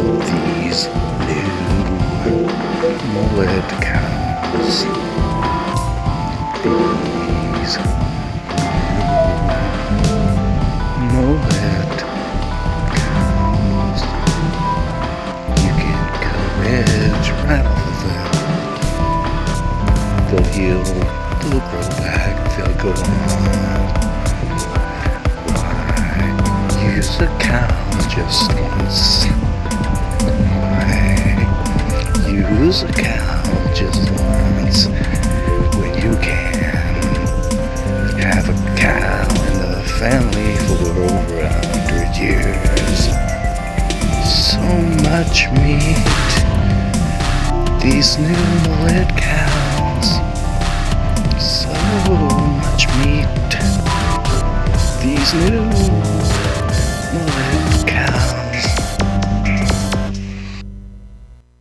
These new mullet cows. These new mullet cows. You can cut edge right off of them. They'll heal, they'll grow back, they'll go on. Why use a cow just once? Use a cow just once when you can have a cow in the family for over 100 years. So much meat, these new mullet cows. So much meat, these new